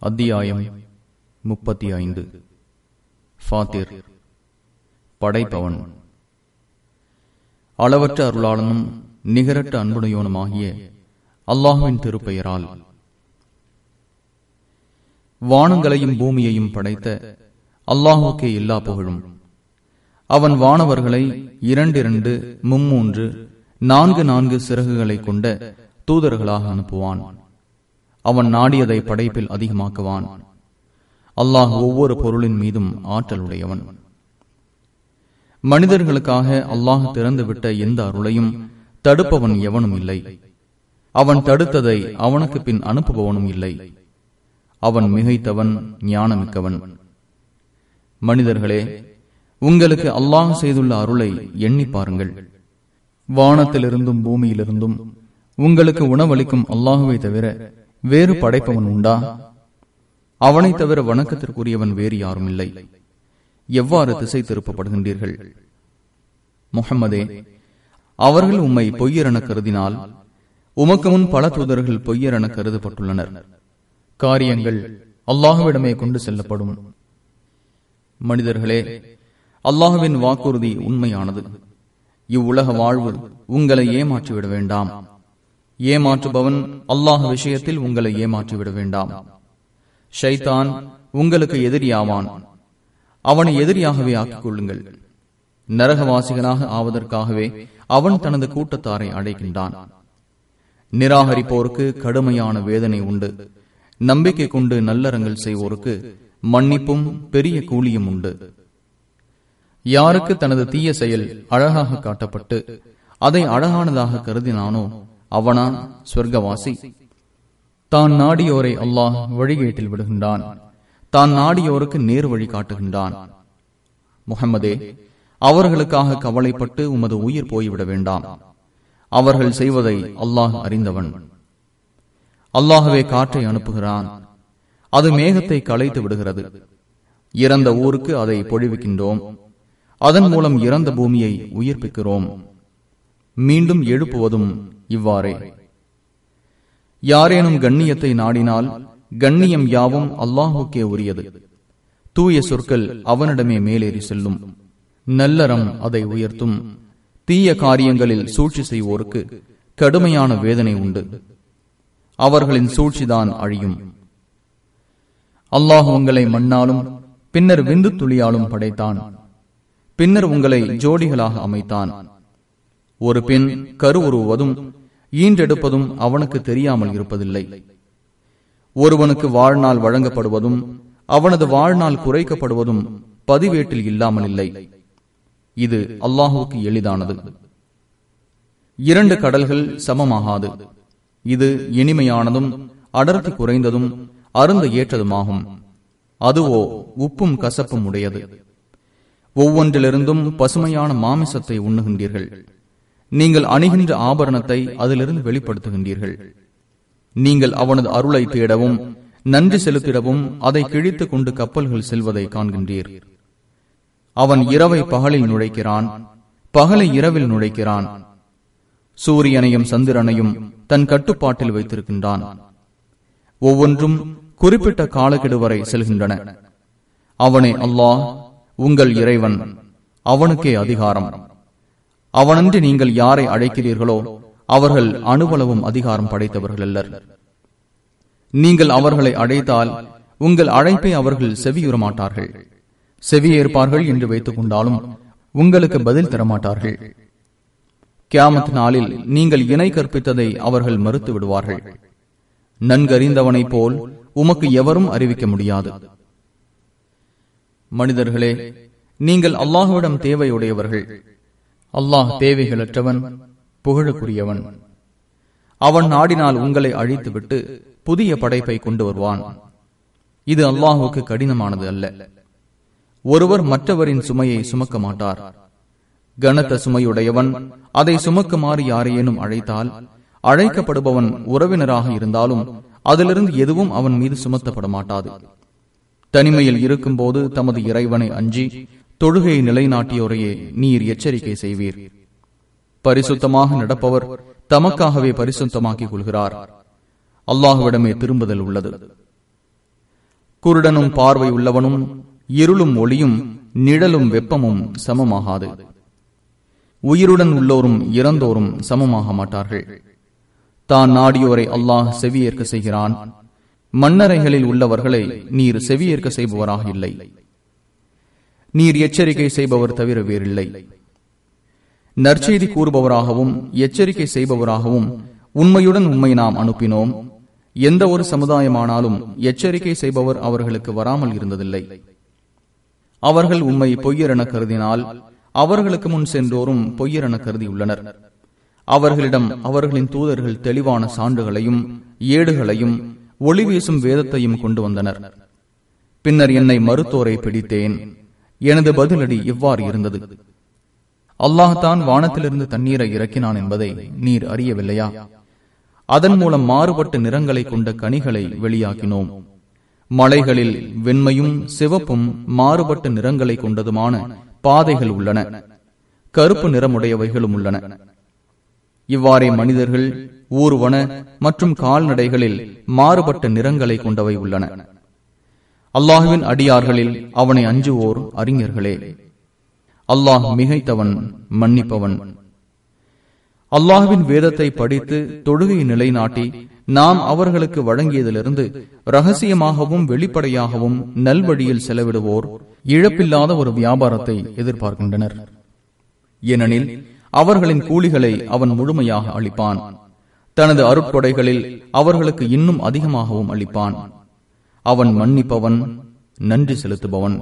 அத்தியாயம் 35. ஃபாத்திர், படைப்பவன். அளவற்ற அருளாளனும் நிகரற்ற அன்புடையோனுமாகிய அல்லாஹுவின் திருப்பெயரால். வானங்களையும் பூமியையும் படைத்த அல்லாஹுக்கே எல்லா புகழும். அவன் வானவர்களை 2 3 4 சிறகுகளை கொண்ட தூதர்களாக அனுப்புவான். அவன் நாடியதை படைப்பில் அதிகமாக்குவான். அல்லாஹ் ஒவ்வொரு பொருளின் மீதும் ஆற்றலுடையவன். மனிதர்களுக்காக அல்லாஹ் திறந்துவிட்ட எந்த அருளையும் தடுப்பவன் எவனும் இல்லை. அவன் தடுத்ததை அவனுக்கு பின் அனுப்புபவனும் இல்லை. அவன் மிகைத்தவன், ஞானமிக்கவன். மனிதர்களே, உங்களுக்கு அல்லாஹ் செய்துள்ள அருளை எண்ணி பாருங்கள். வானத்திலிருந்தும் பூமியிலிருந்தும் உங்களுக்கு உணவளிக்கும் அல்லாஹுவை தவிர வேறு படைப்பவன் உண்டா? அவனை தவிர வணக்கத்திற்குரியவன் வேறு யாரும் இல்லை. எவ்வாறு திசை திருப்பப்படுகின்றீர்கள்? முஹம்மதே, அவர்கள் உம்மை பொய்யரென கருதினால் உமக்கு முன் பல தூதர்கள் பொய்யரென கருதப்பட்டுள்ளனர். காரியங்கள் அல்லாஹுவிடமே கொண்டு செல்லப்படும். மனிதர்களே, அல்லாஹுவின் வாக்குறுதி உண்மையானது. இவ்வுலக வாழ்வு உங்களை ஏமாற்றிவிட வேண்டாம். ஏமாற்றுபவன் அல்லாஹ் விஷயத்தில் உங்களை ஏமாற்றிவிட வேண்டாம். ஷைத்தான் உங்களுக்கு எதிரியாவான். அவனை எதிரியாகவே ஆக்கிக் கொள்ளுங்கள். நரகவாசிகளாக ஆவதற்காகவே அவன் தனது கூட்டத்தாரை அழைக்கின்றான். நிராகரிப்போருக்கு கடுமையான வேதனை உண்டு. நம்பிக்கை கொண்டு நல்லறங்கள் செய்வோருக்கு மன்னிப்பும் பெரிய கூலியும் உண்டு. யாருக்கு தனது தீய செயல் அழகாக காட்டப்பட்டு அதை அழகானதாக கருதினானோ அவனா சொர்க்கவாசி. தான் நாடியோரை அல்லாஹ் வழிகேட்டில் விடுகின்றான். தான் நாடியோருக்கு நேர் வழி காட்டுகின்றான். முஹம்மதே, அவர்களுக்காக கவலைப்பட்டு உமது உயிர் போய்விட வேண்டாம். அவர்கள் செய்வதை அல்லாஹ் அறிந்தவன். அல்லாஹ்வே காற்றை அனுப்புகிறான். அது மேகத்தை களைத்து விடுகிறது. இறந்த ஊருக்கு அதை பொழிவிக்கின்றோம். அதன் மூலம் இறந்த பூமியை உயிர்ப்பிக்கிறோம். மீண்டும் எழுப்புவதும் இவ்வாறே. யாரேனும் கண்ணியத்தை நாடினால் கண்ணியம் யாவும் அல்லாஹுக்கே உரியது. தூய சொற்கள் அவனிடமே மேலேறி செல்லும். நல்லறம் அதை உயர்த்தும். தீய காரியங்களில் சூழ்ச்சி செய்வோருக்கு கடுமையான வேதனை உண்டு. அவர்களின் சூழ்ச்சிதான் அழியும். அல்லாஹ் உங்களை மண்ணாலும் பின்னர் விந்து துளியாலும் படைத்தான். பின்னர் உங்களை ஜோடிகளாக அமைத்தான். ஒரு பெண் கருவுருவதும் ஈன்றெடுப்பதும் அவனுக்கு தெரியாமல் இருப்பதில்லை. ஒருவனுக்கு வாழ்நாள் வழங்கப்படுவதும் அவனது வாழ்நாள் குறைக்கப்படுவதும் பதிவேட்டில் இல்லாமல் இல்லை. இது அல்லாஹுக்கு எளிதானது. 2 கடல்கள் சமமாகாது. இது இனிமையானதும் அடர்த்தி குறைந்ததும் அருந்த ஏற்றதுமாகும். அதுவோ உப்பும் கசப்பும் உடையது. ஒவ்வொன்றிலிருந்தும் பசுமையான மாமிசத்தை உண்ணுகின்றீர்கள். நீங்கள் அணிகின்ற ஆபரணத்தை அதிலிருந்து வெளிப்படுத்துகின்றீர்கள். நீங்கள் அவனது அருளை தேடவும் நன்றி செலுத்திடவும் அதை கிழித்துக் கொண்டு கப்பல்கள் செல்வதை காண்கின்றீர். அவன் இரவை பகலில் நுழைக்கிறான், பகலை இரவில் நுழைக்கிறான். சூரியனையும் சந்திரனையும் தன் கட்டுப்பாட்டில் வைத்திருக்கின்றான். ஒவ்வொன்றும் குறிப்பிட்ட காலக்கெடு வரை செல்கின்றன. அவனே அல்லாஹ் உங்கள் இறைவன். அவனுக்கே அதிகாரம். அவனன்றி நீங்கள் யாரை அழைக்கிறீர்களோ அவர்கள் அணுவளவும் அதிகாரம் படைத்தவர்கள் அல்லர். நீங்கள் அவர்களை அழைத்தால் உங்கள் அழைப்பை அவர்கள் செவியுற மாட்டார்கள். செவியேற்பார்கள் என்று வைத்துக் கொண்டாலும் உங்களுக்கு பதில் தரமாட்டார்கள். கியாமத் நாளில் நீங்கள் இணை கற்பித்ததை அவர்கள் மறுத்து விடுவார்கள். நன்கறிந்தவனைப் போல் உமக்கு எவரும் அறிவிக்க முடியாது. மனிதர்களே, நீங்கள் அல்லாஹுவிடம் தேவையுடையவர்கள். அல்லாஹ் தேவைகளற்றவன், புகழுக்குரியவன். அவன் நாடினால் உங்களை அழித்துவிட்டு புதிய படைப்பை கொண்டு வருவான். இது அல்லாஹுக்கு கடினமானது அல்ல. ஒருவர் மற்றவரின் சுமையை சுமக்க மாட்டார். கனத்த சுமையுடையவன் அதை சுமக்குமாறு யாரையேனும் அழைத்தால் அழைக்கப்படுபவன் உறவினராக இருந்தாலும் அதிலிருந்து எதுவும் அவன் மீது சுமத்தப்பட மாட்டாது. தனிமையில் இருக்கும் போது தமது இறைவனை அஞ்சி தொழுகையை நிலைநாட்டியோரையே நீர் எச்சரிக்கை செய்வீர். பரிசுத்தமாக நடப்பவர் தமக்காகவே பரிசுத்தமாக்கிக் கொள்கிறார். அல்லாஹுவிடமே திரும்புதல் உள்ளது. குருடனும் பார்வை உள்ளவனும், இருளும் ஒளியும், நிழலும் வெப்பமும் சமமாகாது. உயிருடன் உள்ளோரும் இறந்தோரும் சமமாக மாட்டார்கள். தான் நாடியோரை அல்லாஹ் செவியேற்க செய்கிறான். மண்ணறைகளில் உள்ளவர்களை நீர் செவியேற்க செய்பவராக இல்லை. நீர் எச்சரிக்கை செய்பவர் தவிர வேறில்லை. நற்செய்தி கூறுபவராகவும் எச்சரிக்கை செய்பவராகவும் உண்மையுடன் உம்மை நாம் அனுப்பினோம். எந்த ஒரு சமுதாயமானாலும் எச்சரிக்கை செய்பவர் அவர்களுக்கு வராமல் இருந்ததில்லை. அவர்கள் உம்மை பொய்யரென கருதினால் அவர்களுக்கு முன் சென்றோரும் பொய்யரென கருதியுள்ளனர். அவர்களிடம் அவர்களின் தூதர்கள் தெளிவான சான்றுகளையும் ஏடுகளையும் ஒளி வீசும் வேதத்தையும் கொண்டு வந்தனர். பின்னர் என்னை மறுத்தோரை பிடித்தேன். எனது பதிலடி இவ்வாறு இருந்தது: அல்லாஹ்தான் வானத்திலிருந்து தண்ணீரை இறக்கினான் என்பதை நீர் அறியவில்லையா? அதன் மூலம் மாறுபட்ட நிறங்களை கொண்ட கனிகளை வெளியாக்கினோம். மலைகளில் வெண்மையும் சிவப்பும் மாறுபட்ட நிறங்களை கொண்டதுமான பாதைகள் உள்ளன. கருப்பு நிறமுடையவைகளும் உள்ளன. இவ்வாறே மனிதர்கள், ஊர்வன மற்றும் கால்நடைகளில் மாறுபட்ட நிறங்களை கொண்டவை உள்ளன. அல்லாஹுவின் அடியார்களில் அவனை அஞ்சுவோர் அறிஞர்களே. அல்லாஹ் மிகைத்தவன், மன்னிப்பவன். அல்லாஹுவின் வேதத்தை படித்து தொழுகையை நிலைநாட்டி நாம் அவர்களுக்கு வழங்கியதிலிருந்து ரகசியமாகவும் வெளிப்படையாகவும் நல்வழியில் செலவிடுவோர் இழப்பில்லாத ஒரு வியாபாரத்தை எதிர்பார்க்கின்றனர். ஏனெனில் அவர்களின் கூலிகளை அவன் முழுமையாக அளிப்பான். தனது அருட்கொடைகளில் அவர்களுக்கு இன்னும் அதிகமாகவும் அளிப்பான். அவன் மன்னிப்பவன், நன்றி செலுத்துபவன்.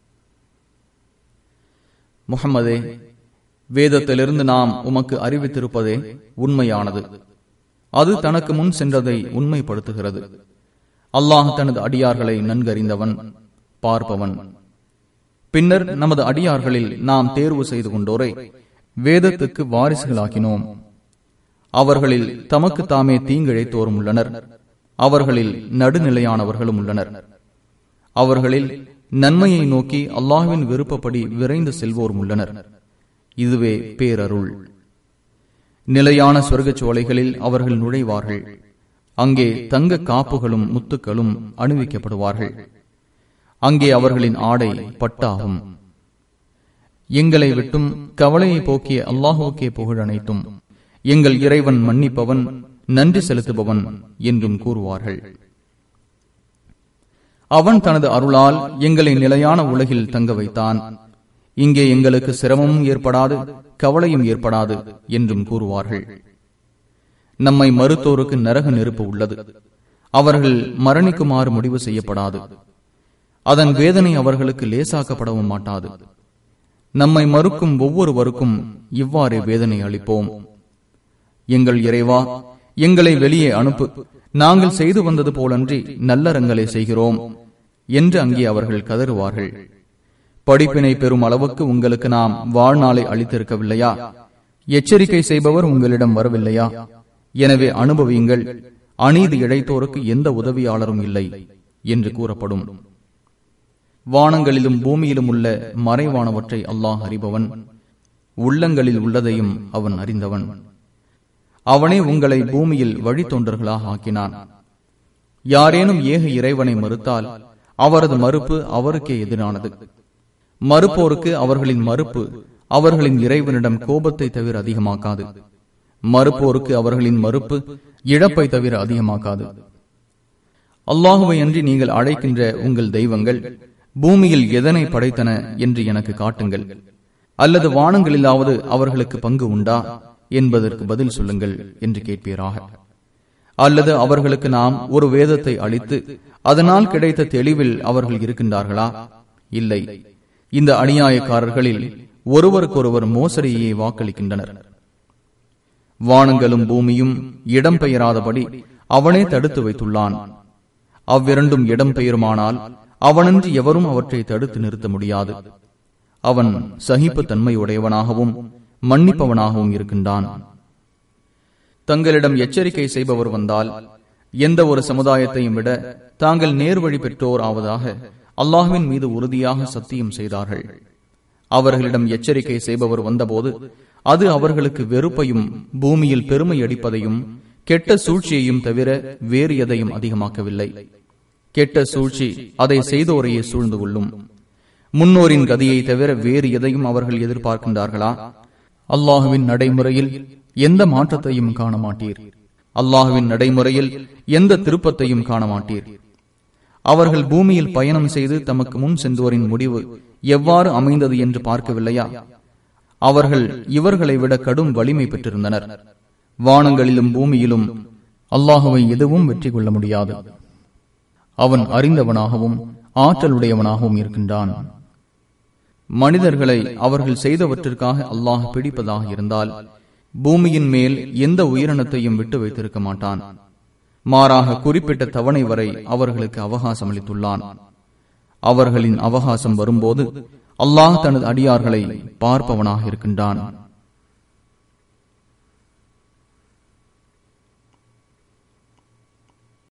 முஹம்மதே, வேதத்திலிருந்து நாம் உமக்கு அறிவித்திருப்பதே உண்மையானது. அது தனக்கு முன் சென்றதை உண்மைப்படுத்துகிறது. அல்லாஹ் தனது அடியார்களை நன்கறிந்தவன், பார்ப்பவன். பின்னர் நமது அடியார்களில் நாம் தேர்வு செய்து கொண்டோரை வேதத்துக்கு வாரிசுகளாக்கினோம். அவர்களில் தமக்கு தாமே தீங்கிழைத்தோரும் உள்ளனர். அவர்களில் நடுநிலையானவர்களும் உள்ளனர். அவர்களில் நன்மையை நோக்கி அல்லாஹ்வின் விருப்பப்படி விரைந்து செல்வோரும் உள்ளனர். இதுவே பேரருள். நிலையான சொர்க்கச் சோலைகளில் அவர்கள் நுழைவார்கள். அங்கே தங்க காப்புகளும் முத்துக்களும் அணிவிக்கப்படுவார்கள். அங்கே அவர்களின் ஆடை பட்டாகும். எங்களை விட்டும் கவலையை போக்கிய அல்லாஹுக்கே புகழ் அனைத்தும். எங்கள் இறைவன் மன்னிப்பவன், நன்றி செலுத்துபவன் என்றும் கூறுவார்கள். அவன் தனது அருளால் எங்களை நிலையான உலகில் தங்க வைத்தான். இங்கே எங்களுக்கு சிரமமும் ஏற்படாது, கவலையும் ஏற்படாது என்றும் கூறுவார்கள். நம்மை மறுத்தோருக்கு நரக நெருப்பு உள்ளது. அவர்கள் மரணிக்குமாறு முடிவு செய்யப்படாது. அதன் வேதனை அவர்களுக்கு லேசாக்கப்படவும் மாட்டாது. நம்மை மறுக்கும் ஒவ்வொருவருக்கும் இவ்வாறு வேதனை அளிப்போம். எங்கள் இறைவா, எங்களை வெளியே அனுப்பு. நாங்கள் செய்து வந்தது போலன்றி நல்லறங்களை செய்கிறோம் என்று அங்கே அவர்கள் கதறுவார்கள். படிப்பினை பெறும் அளவுக்கு உங்களுக்கு நாம் வாழ்நாளை அளித்திருக்கவில்லையா? எச்சரிக்கை செய்பவர் உங்களிடம் வரவில்லையா? எனவே அனுபவியுங்கள். அநீதி இழைத்தோருக்கு எந்த உதவியாளரும் இல்லை என்று கூறப்படும். வானங்களிலும் பூமியிலும் உள்ள மறைவானவற்றை அல்லாஹ் அறிபவன். உள்ளங்களில் உள்ளதையும் அவன் அறிந்தவன். அவனே உங்களை பூமியில் வழித்தொண்டர்களாக ஆக்கினான். யாரேனும் ஏக இறைவனை மறுத்தால் அவரது மறுப்பு அவருக்கே எதிரானது. மறுப்போருக்கு அவர்களின் மறுப்பு அவர்களின் இறைவனிடம் கோபத்தை தவிர அதிகமாக்காது. மறுப்போருக்கு அவர்களின் மறுப்பு இழப்பை தவிர அதிகமாக்காது. அல்லாஹுவை அன்றி நீங்கள் அழைக்கின்ற உங்கள் தெய்வங்கள் பூமியில் எதனை படைத்தன என்று எனக்கு காட்டுங்கள். அல்லது வானங்களிலாவது அவர்களுக்கு பங்கு உண்டா என்பதற்கு பதில் சொல்லுங்கள் என்று கேட்பீராக. அல்லது அவர்களுக்கு நாம் ஒரு வேதத்தை அளித்து அதனால் கிடைத்த தெளிவில் அவர்கள் இருக்கின்றார்களா? இல்லை. இந்த அநியாயக்காரர்களில் ஒருவருக்கொருவர் மோசடியை வாக்களிக்கின்றனர். வானங்களும் பூமியும் இடம் பெயராதபடி அவனே தடுத்து வைத்துள்ளான். அவ்விரண்டும் இடம் பெயருமானால் அவனன்றி எவரும் அவற்றை தடுத்து நிறுத்த முடியாது. அவன் சகிப்பு தன்மையுடையவனாகவும் மன்னிப்பவனாகவும் இருக்கின்றான். தங்களிடம் எச்சரிக்கை செய்பவர் வந்தால் எந்த ஒரு சமுதாயத்தையும் விட தாங்கள் நேர்வழி பெற்றோர் ஆவதாக அல்லாஹ்வின் மீது உறுதியாக சத்தியம் செய்தார்கள். அவர்களிடம் எச்சரிக்கை செய்பவர் வந்தபோது அது அவர்களுக்கு வெறுப்பையும் பூமியில் பெருமை அடிப்பதையும் கெட்ட சூழ்ச்சியையும் தவிர வேறு எதையும் அதிகமாக்கவில்லை. கெட்ட சூழ்ச்சி அதை செய்தோரையே சூழ்ந்து கொள்ளும். முன்னோரின் கதியை தவிர வேறு எதையும் அவர்கள் எதிர்பார்க்கின்றார்களா? அல்லாஹுவின் நடைமுறையில் எந்த மாற்றத்தையும் காண மாட்டீர். அல்லாஹுவின் நடைமுறையில் எந்த திருப்பத்தையும் காண மாட்டீர். அவர்கள் பூமியில் பயணம் செய்து தமக்கு முன் சென்றோரின் முடிவு எவ்வாறு அமைந்தது என்று பார்க்கவில்லையா? அவர்கள் இவர்களை விட கடும் வலிமை பெற்றிருந்தனர். வானங்களிலும் பூமியிலும் அல்லாஹுவை எதுவும் வெற்றி கொள்ள முடியாது. அவன் அறிந்தவனாகவும் ஆற்றலுடையவனாகவும் இருக்கின்றான். மனிதர்களை அவர்கள் செய்தவற்றிற்காக அல்லாஹ் பிடிப்பதாக இருந்தால் பூமியின் மேல் எந்த உயிரினத்தையும் விட்டு வைத்திருக்க மாட்டான். மாறாக குறிப்பிட்ட தவணை வரை அவர்களுக்கு அவகாசம் அளித்துள்ளான். அவர்களின் அவகாசம் வரும்போது அல்லாஹ் தனது அடியார்களை பார்ப்பவனாக இருக்கின்றான்.